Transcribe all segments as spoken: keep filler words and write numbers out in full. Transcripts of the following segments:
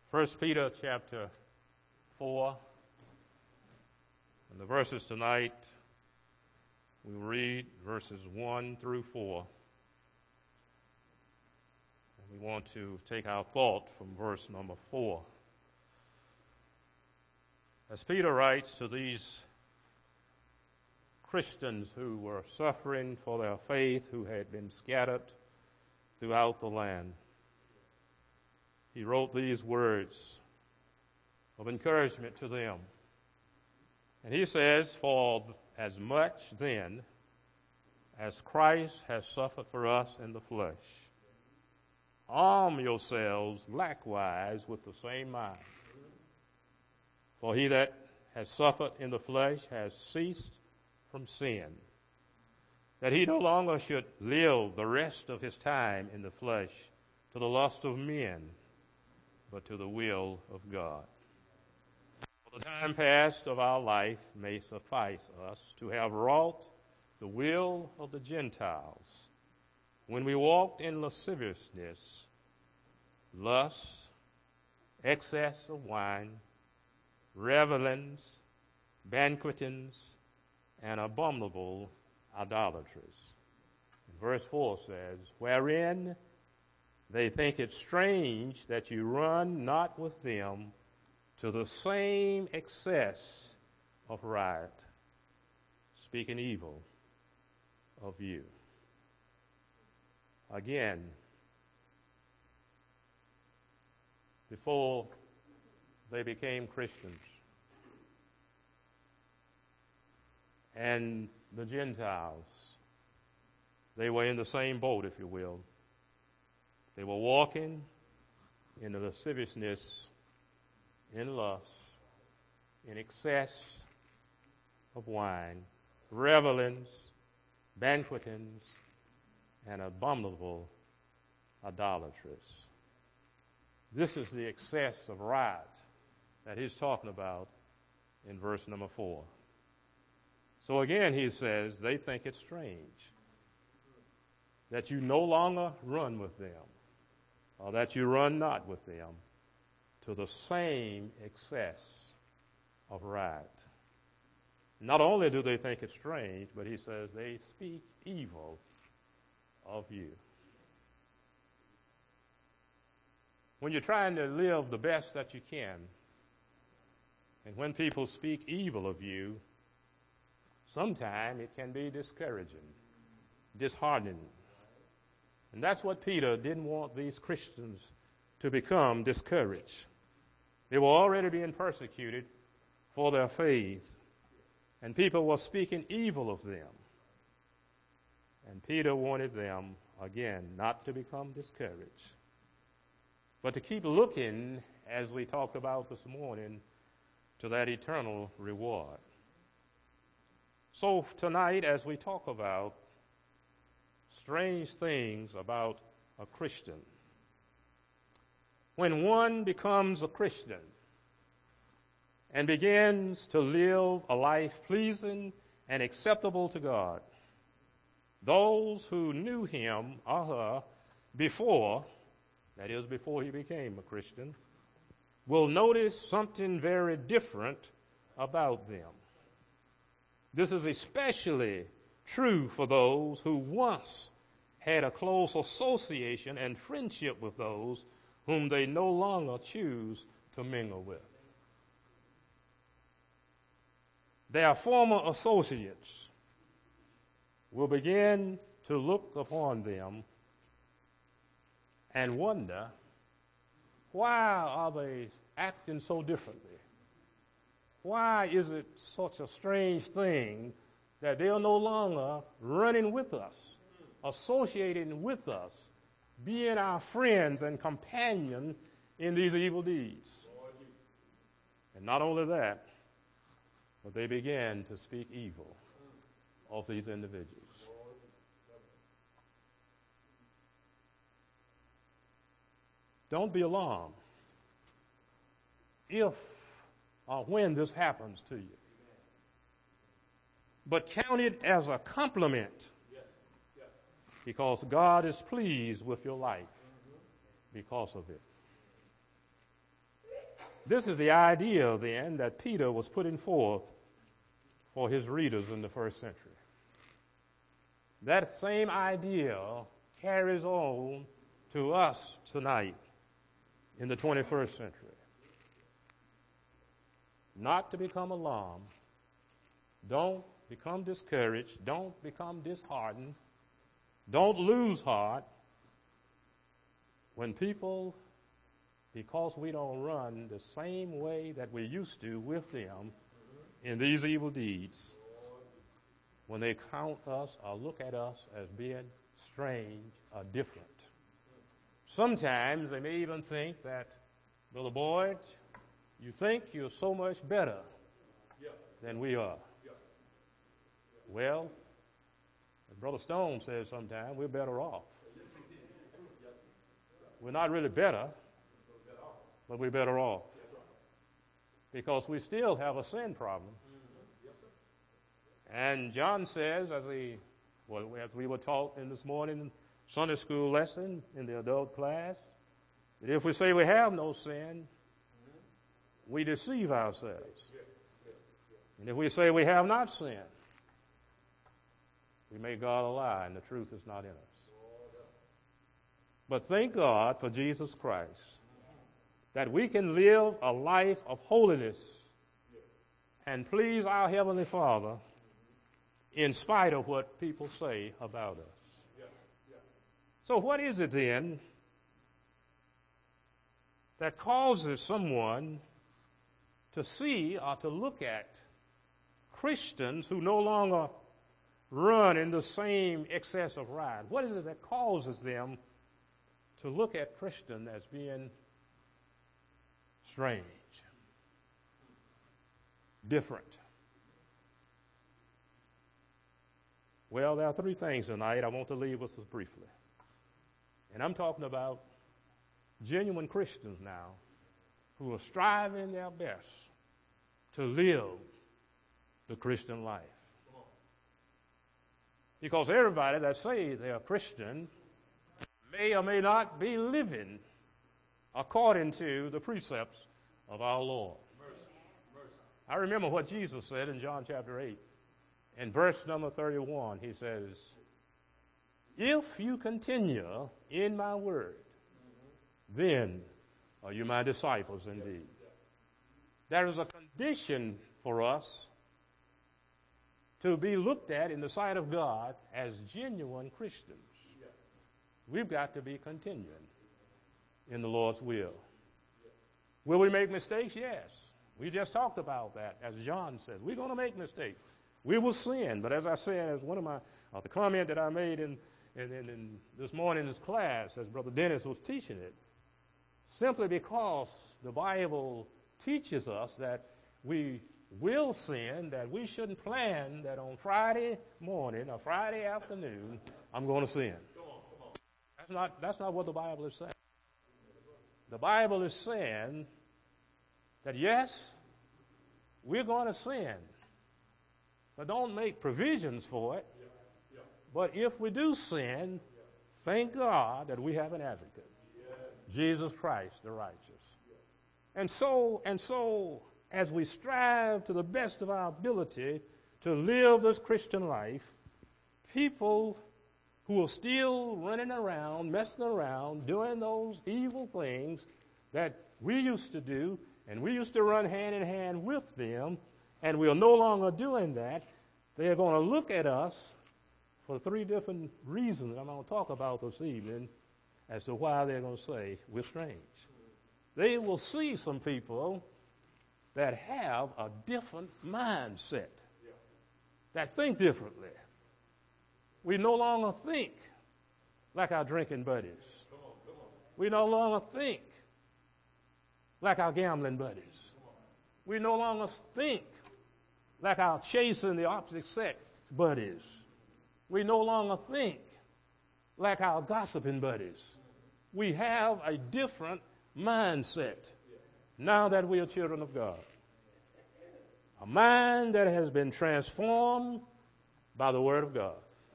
First Peter chapter four, and the verses tonight, we read verses one through four. And we want to take our thought from verse number four. As Peter writes to these Christians who were suffering for their faith, who had been scattered throughout the land, he wrote these words of encouragement to them. And he says, "For as much then as Christ has suffered for us in the flesh, arm yourselves likewise with the same mind. For he that has suffered in the flesh has ceased from sin, that he no longer should live the rest of his time in the flesh to the lust of men, but to the will of God. For the time past of our life may suffice us to have wrought the will of the Gentiles, when we walked in lasciviousness, lust, excess of wine, revelings, banquetings, and abominable idolatries." And verse four says, "Wherein they think it strange that you run not with them to the same excess of riot, speaking evil of you." Again, before they became Christians, and the Gentiles, they were in the same boat, if you will. They were walking in the lasciviousness, in lust, in excess of wine, revelings, banquetings, and abominable idolatries. This is the excess of riot that he's talking about in verse number four. So again, he says, they think it strange that you no longer run with them, or that you run not with them to the same excess of riot. Not only do they think it strange, but he says they speak evil of you. When you're trying to live the best that you can, and when people speak evil of you, sometimes it can be discouraging, disheartening. And that's what Peter didn't want these Christians to become, discouraged. They were already being persecuted for their faith, and people were speaking evil of them. And Peter wanted them, again, not to become discouraged, but to keep looking, as we talked about this morning, to that eternal reward. So tonight, as we talk about strange things about a Christian, when one becomes a Christian and begins to live a life pleasing and acceptable to God, those who knew him or her before, that is, before he became a Christian, will notice something very different about them. This is especially true for those who once had a close association and friendship with those whom they no longer choose to mingle with. Their former associates will begin to look upon them and wonder, why are they acting so differently? Why is it such a strange thing that they are no longer running with us, associating with us, being our friends and companion in these evil deeds? And not only that, but they began to speak evil of these individuals. Don't be alarmed if or when this happens to you, but count it as a compliment, because God is pleased with your life because of it. This is the idea, then, that Peter was putting forth for his readers in the first century. That same idea carries on to us tonight in the twenty-first century. Not to become alarmed. Don't become discouraged. Don't become disheartened. Don't lose heart when people, because we don't run the same way that we used to with them in these evil deeds, when they count us or look at us as being strange or different. Sometimes they may even think that, Brother Boyd, you think you're so much better than we are. Well, as Brother Stone says sometimes, we're better off. We're not really better, but we're better off. Because we still have a sin problem. And John says, as, he, well, as we were taught in this morning Sunday school lesson in the adult class, that if we say we have no sin, we deceive ourselves. And if we say we have not sinned, we make God a lie, and the truth is not in us. But thank God for Jesus Christ, that we can live a life of holiness and please our Heavenly Father in spite of what people say about us. So what is it then that causes someone to see or to look at Christians who no longer run in the same excess of ride? What is it that causes them to look at Christian as being strange, different? Well, there are three things tonight I want to leave with us briefly. And I'm talking about genuine Christians now who are striving their best to live the Christian life. Because everybody that says they are Christian may or may not be living according to the precepts of our Lord. Mercy. Mercy. I remember what Jesus said in John chapter eight. In verse number thirty-one, he says, if you continue in my word, then are you my disciples indeed. There is a condition for us to be looked at in the sight of God as genuine Christians. We've got to be continuing in the Lord's will. Will we make mistakes? Yes. We just talked about that, as John says. We're going to make mistakes. We will sin. But as I said, as one of my, uh, the comment that I made in, in, in, in this morning's class, as Brother Dennis was teaching it, simply because the Bible teaches us that we will sin, that we shouldn't plan that on Friday morning or Friday afternoon, I'm going to sin. That's not, that's not what the Bible is saying. The Bible is saying that, yes, we're going to sin, but don't make provisions for it. But if we do sin, thank God that we have an advocate, Jesus Christ, the righteous. And so, and so, as we strive to the best of our ability to live this Christian life, people who are still running around, messing around, doing those evil things that we used to do, and we used to run hand in hand with them, and we are no longer doing that, they are going to look at us for three different reasons I'm going to talk about this evening as to why they're going to say we're strange. They will see some people that have a different mindset, that think differently. We no longer think like our drinking buddies. Come on, come on. We no longer think like our gambling buddies. We no longer think like our chasing the opposite sex buddies. We no longer think like our gossiping buddies. We have a different mindset now that we are children of God. A mind that has been transformed by the Word of God.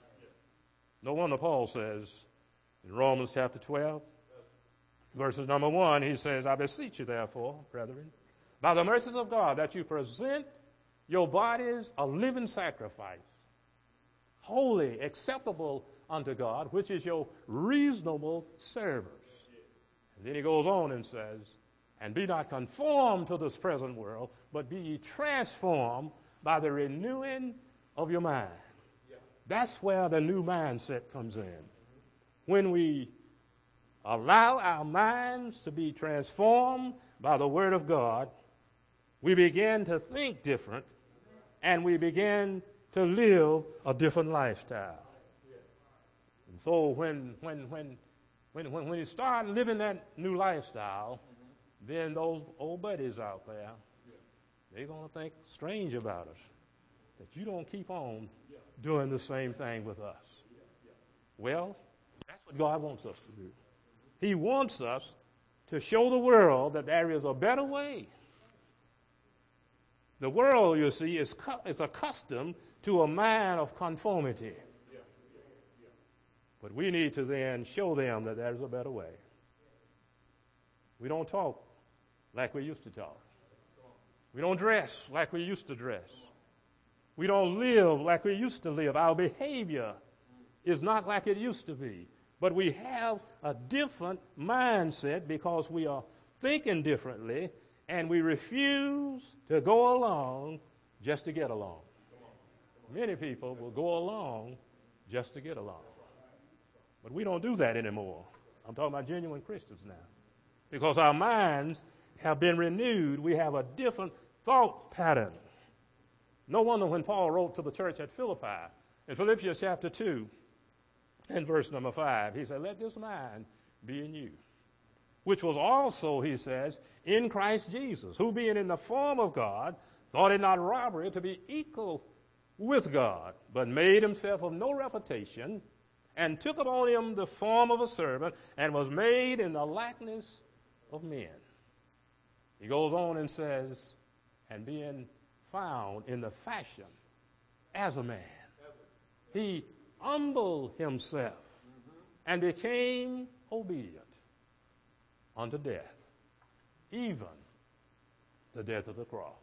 No wonder Paul says in Romans chapter twelve, verses number one, he says, I beseech you therefore, brethren, by the mercies of God, that you present your bodies a living sacrifice, holy, acceptable unto God, which is your reasonable service. And then he goes on and says, and be not conformed to this present world, but be ye transformed by the renewing of your mind. Yeah. That's where the new mindset comes in. When we allow our minds to be transformed by the Word of God, we begin to think different, and we begin to live a different lifestyle. And so when when when when when, when you start living that new lifestyle, then those old buddies out there, they're going to think strange about us, that you don't keep on doing the same thing with us. Well, that's what God wants us to do. He wants us to show the world that there is a better way. The world, you see, is, cu- is accustomed to a mind of conformity. But we need to then show them that there's a better way. We don't talk like we used to talk. We don't dress like we used to dress. We don't live like we used to live. Our behavior is not like it used to be. But we have a different mindset because we are thinking differently, and we refuse to go along just to get along. Many people will go along just to get along. But we don't do that anymore. I'm talking about genuine Christians now. Because our minds have been renewed. We have a different thought pattern. No wonder when Paul wrote to the church at Philippi, in Philippians chapter two, and verse number five, he said, let this mind be in you, which was also, he says, in Christ Jesus, who being in the form of God, thought it not robbery to be equal with God, but made himself of no reputation, and took upon him the form of a servant, and was made in the likeness of men. He goes on and says, and being found in the fashion as a man, he humbled himself and became obedient unto death, even the death of the cross.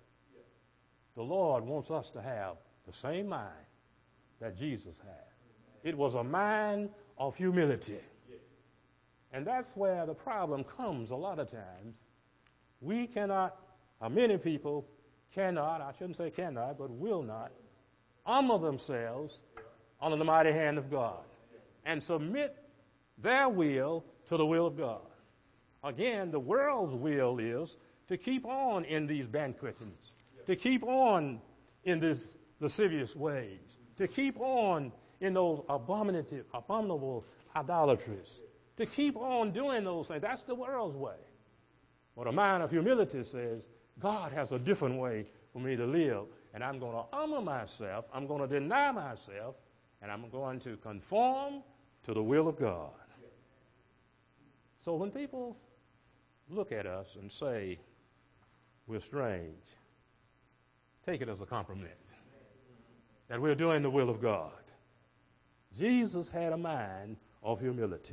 The Lord wants us to have the same mind that Jesus had. It was a mind of humility. And that's where the problem comes a lot of times. We cannot, or many people cannot, I shouldn't say cannot, but will not, humble themselves under the mighty hand of God and submit their will to the will of God. Again, the world's will is to keep on in these banquetings, to keep on in these lascivious ways, to keep on in those abominative, abominable idolatries, to keep on doing those things. That's the world's way. But a mind of humility says, God has a different way for me to live, and I'm going to humble myself, I'm going to deny myself, and I'm going to conform to the will of God. So when people look at us and say we're strange, take it as a compliment that we're doing the will of God. Jesus had a mind of humility.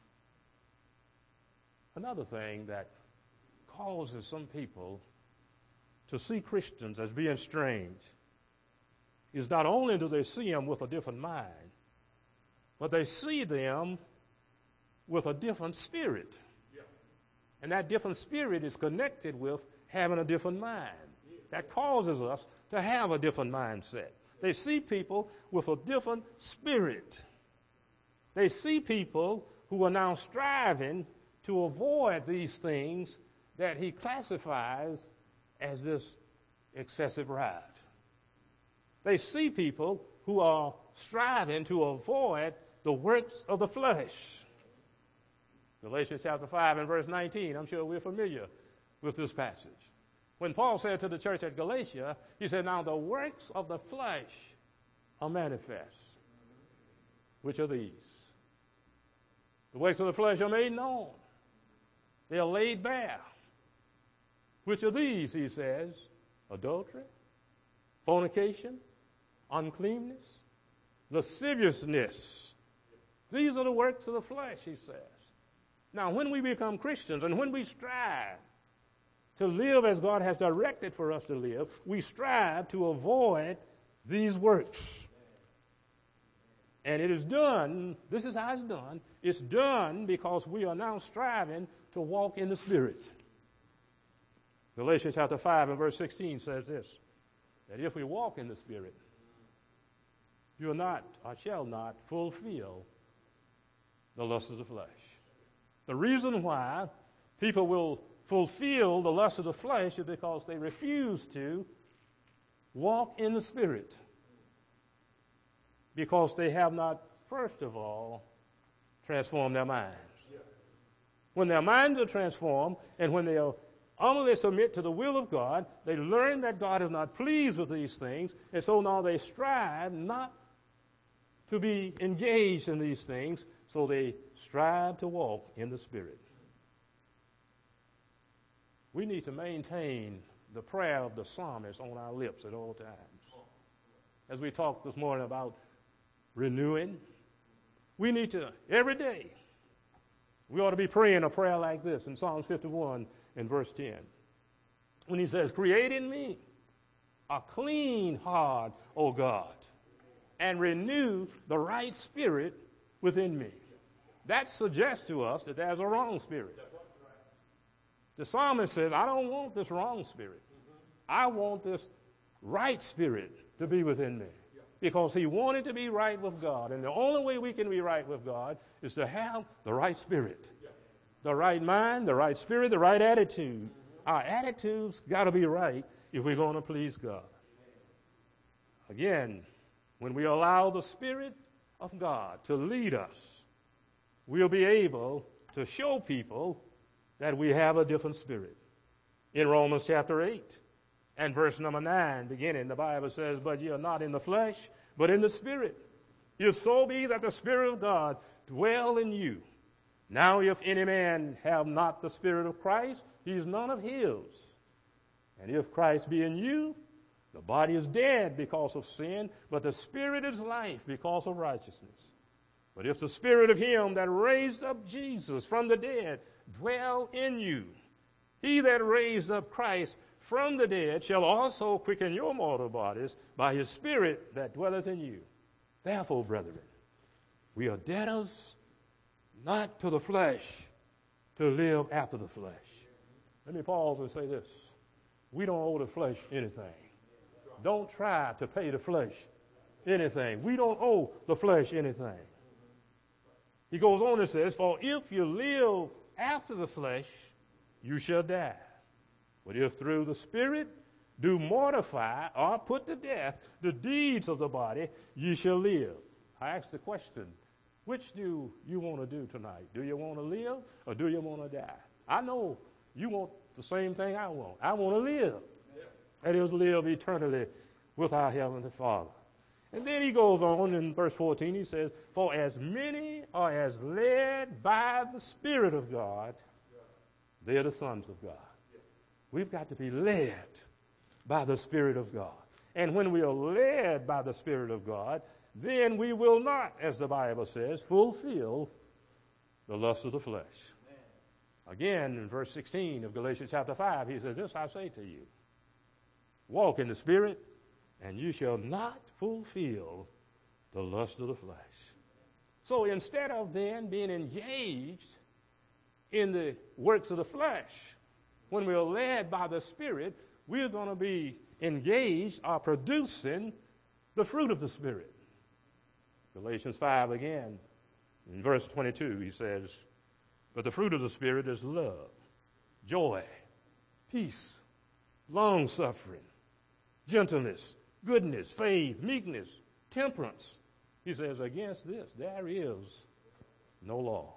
Another thing that causes some people to see Christians as being strange is not only do they see them with a different mind, but they see them with a different spirit. Yeah. And that different spirit is connected with having a different mind. Yeah. That causes us to have a different mindset. They see people with a different spirit. They see people who are now striving to avoid these things that he classifies as this excessive ride. They see people who are striving to avoid the works of the flesh. Galatians chapter five and verse nineteen, I'm sure we're familiar with this passage. When Paul said to the church at Galatia, he said, now the works of the flesh are manifest. Which are these? The works of the flesh are made known. They are laid bare. Which are these, he says? Adultery, fornication, uncleanness, lasciviousness. These are the works of the flesh, he says. Now, when we become Christians and when we strive to live as God has directed for us to live, we strive to avoid these works. And it is done, this is how it's done, it's done because we are now striving to walk in the Spirit. Galatians chapter five and verse sixteen says this, that if we walk in the Spirit, you will not or shall not fulfill the lust of the flesh. The reason why people will fulfill the lust of the flesh is because they refuse to walk in the Spirit. Because they have not, first of all, transformed their minds. When their minds are transformed and when they are humbly submit to the will of God, they learn that God is not pleased with these things, and so now they strive not to be engaged in these things, so they strive to walk in the Spirit. We need to maintain the prayer of the psalmist on our lips at all times. As we talked this morning about renewing, we need to, every day, we ought to be praying a prayer like this in Psalms fifty-one and verse ten. When he says, create in me a clean heart, O God, and renew the right spirit within me. That suggests to us that there's a wrong spirit. The psalmist says, I don't want this wrong spirit. I want this right spirit to be within me. Because he wanted to be right with God. And the only way we can be right with God is to have the right spirit. The right mind, the right spirit, the right attitude. Our attitudes got to be right if we're going to please God. Again, when we allow the Spirit of God to lead us, we'll be able to show people that we have a different spirit. In Romans chapter eight and verse number nine, beginning, the Bible says, but ye are not in the flesh, but in the Spirit. If so be that the Spirit of God dwell in you. Now if any man have not the Spirit of Christ, he is none of his. And if Christ be in you, the body is dead because of sin, but the Spirit is life because of righteousness. But if the Spirit of him that raised up Jesus from the dead dwell in you, he that raised up Christ from the dead shall also quicken your mortal bodies by his Spirit that dwelleth in you. Therefore, brethren, we are debtors not to the flesh to live after the flesh. Let me pause and say this. We don't owe the flesh anything. Don't try to pay the flesh anything. We don't owe the flesh anything. He goes on and says, for if you live after the flesh, you shall die. But if through the Spirit do mortify or put to death the deeds of the body, ye shall live. I ask the question, which do you want to do tonight? Do you want to live or do you want to die? I know you want the same thing I want. I want to live. That is, live eternally with our Heavenly Father. And then he goes on in verse fourteen, he says, for as many are as led by the Spirit of God, they are the sons of God. We've got to be led by the Spirit of God. And when we are led by the Spirit of God, then we will not, as the Bible says, fulfill the lust of the flesh. Amen. Again, in verse sixteen of Galatians chapter five, he says, this I say to you, walk in the Spirit, and you shall not fulfill the lust of the flesh. So instead of then being engaged in the works of the flesh, when we are led by the Spirit, we're going to be engaged or producing the fruit of the Spirit. Galatians five again, in verse twenty-two, he says, but the fruit of the Spirit is love, joy, peace, long-suffering, gentleness, goodness, faith, meekness, temperance. He says, against this there is no law.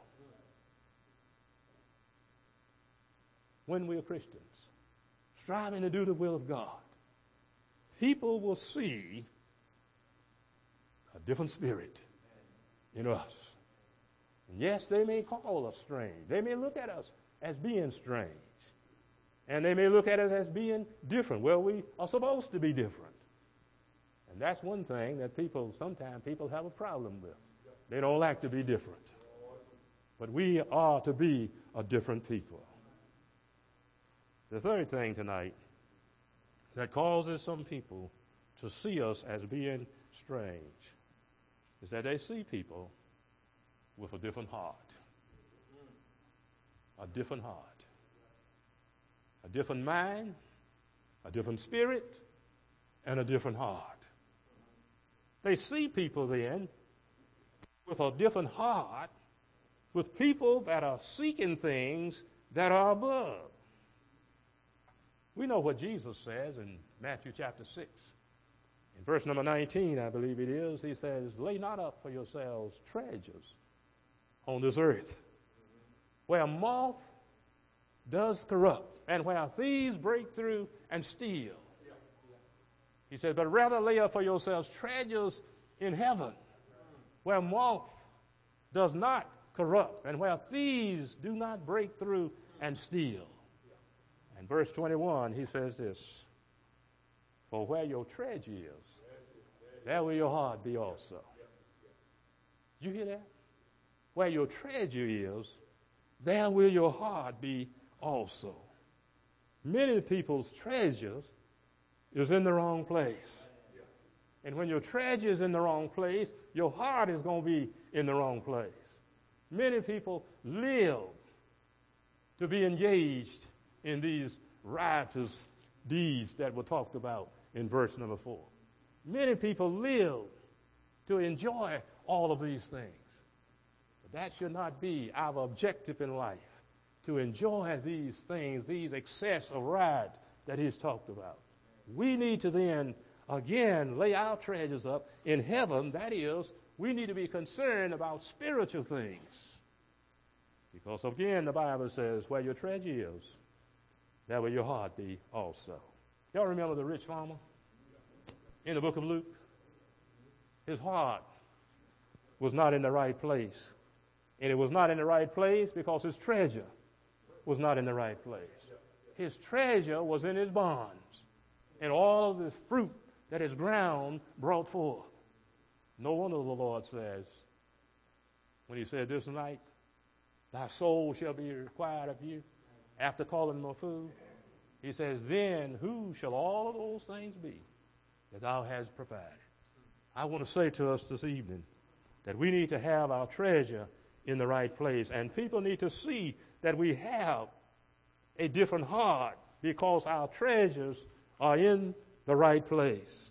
When we are Christians, striving to do the will of God, people will see a different spirit in us. And yes, they may call us strange. They may look at us as being strange. And they may look at us as being different. Well, we are supposed to be different. And that's one thing that people, sometimes people have a problem with. They don't like to be different. But we are to be a different people. The third thing tonight that causes some people to see us as being strange is that they see people with a different heart. A different heart. A different mind, a different spirit, and a different heart. They see people then with a different heart, with people that are seeking things that are above. We know what Jesus says in Matthew chapter six. In verse number nineteen, I believe it is, he says, lay not up for yourselves treasures on this earth, where moth does corrupt, and where thieves break through and steal. He said, but rather lay up for yourselves treasures in heaven, where moth does not corrupt, and where thieves do not break through and steal. And verse twenty-one, he says this, for where your treasure is, there will your heart be also. Did you hear that? Where your treasure is, there will your heart be also. Many people's treasures is in the wrong place. And when your treasure is in the wrong place, your heart is going to be in the wrong place. Many people live to be engaged in these riotous deeds that were talked about in verse number four. Many people live to enjoy all of these things. But that should not be our objective in life, to enjoy these things, these excess of riot that he's talked about. We need to then, again, lay our treasures up in heaven. That is, we need to be concerned about spiritual things. Because, again, the Bible says, where your treasure is, there will your heart be also. Y'all remember the rich farmer in the book of Luke? His heart was not in the right place. And it was not in the right place because his treasure was not in the right place. His treasure was in his barns and all of the fruit that his ground brought forth. No wonder the Lord says, when he said this night, thy soul shall be required of you, after calling them a fool, he says, then who shall all of those things be that thou hast provided? I want to say to us this evening that we need to have our treasure in the right place, and people need to see that we have a different heart because our treasures are in the right place.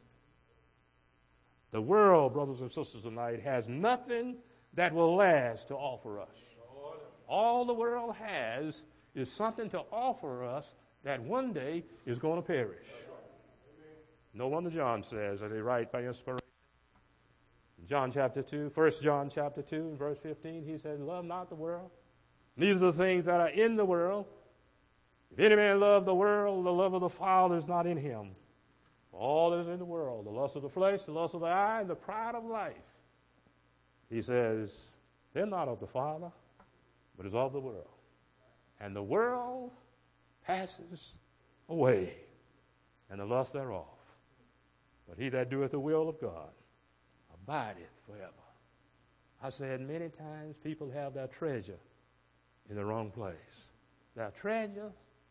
The world, brothers and sisters tonight, has nothing that will last to offer us. All the world has is something to offer us that one day is going to perish. No wonder John says, as he writes by inspiration, in John chapter two, First John chapter two, and verse fifteen, he says, love not the world, neither the things that are in the world. If any man love the world, the love of the Father is not in him. For all that is in the world, the lust of the flesh, the lust of the eye, and the pride of life, he says, they're not of the Father, but is of the world. And the world passes away, and the lust thereof. But he that doeth the will of God abideth forever. I said many times people have their treasure in the wrong place. Their treasure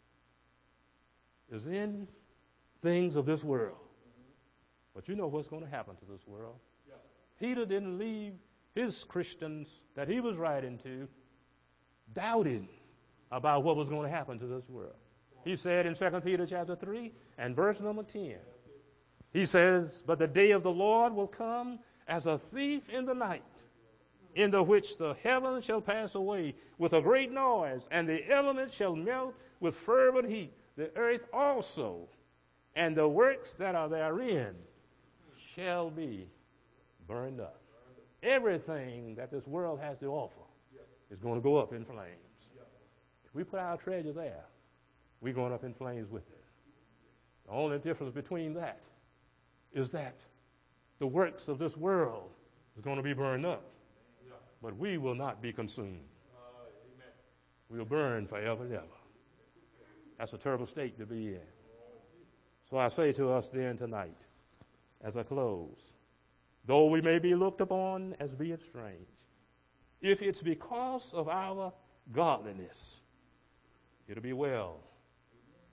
is in things of this world. But you know what's going to happen to this world. Yes. Peter didn't leave his Christians that he was writing to doubting about what was going to happen to this world. He said in Second Peter chapter three and verse number ten, he says, but the day of the Lord will come as a thief in the night, in the which the heavens shall pass away with a great noise, and the elements shall melt with fervent heat, the earth also, and the works that are therein shall be burned up. Everything that this world has to offer is going to go up in flames. If we put our treasure there, we're going up in flames with it. The only difference between that is that the works of this world is going to be burned up, but we will not be consumed. We'll burn forever and ever. That's a terrible state to be in. So I say to us then tonight, as I close, though we may be looked upon as being strange, if it's because of our godliness, it'll be well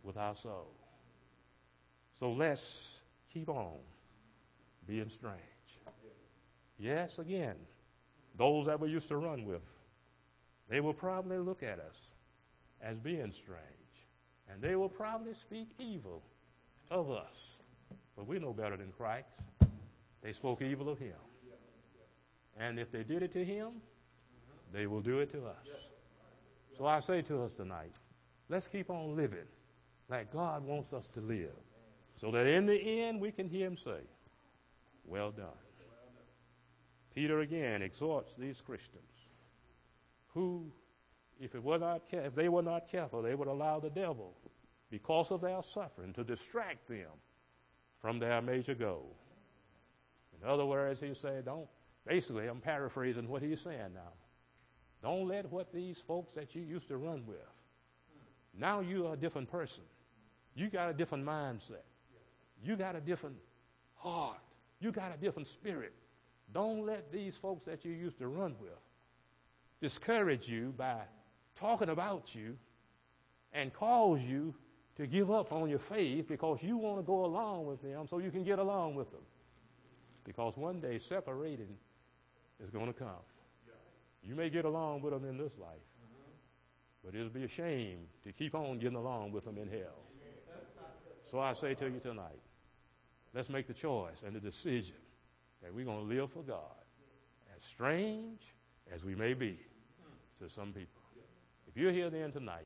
with our soul. So let's keep on being strange. Yes, again, those that we used to run with, they will probably look at us as being strange, and they will probably speak evil of us. But we know better than Christ. They spoke evil of him. And if they did it to him, they will do it to us. So I say to us tonight, let's keep on living like God wants us to live, so that in the end we can hear him say, well done. Peter again exhorts these Christians who, if it were not care- if they were not careful, they would allow the devil, because of their suffering, to distract them from their major goal. In other words, he said, don't, basically, I'm paraphrasing what he's saying now. Don't let what these folks that you used to run with, now you're a different person. You got a different mindset. You got a different heart. You got a different spirit. Don't let these folks that you used to run with discourage you by talking about you and cause you to give up on your faith because you want to go along with them so you can get along with them. Because one day separating is going to come. You may get along with them in this life, but it'll be a shame to keep on getting along with them in hell. So I say to you tonight, let's make the choice and the decision that we're going to live for God, as strange as we may be to some people. If you're here then tonight,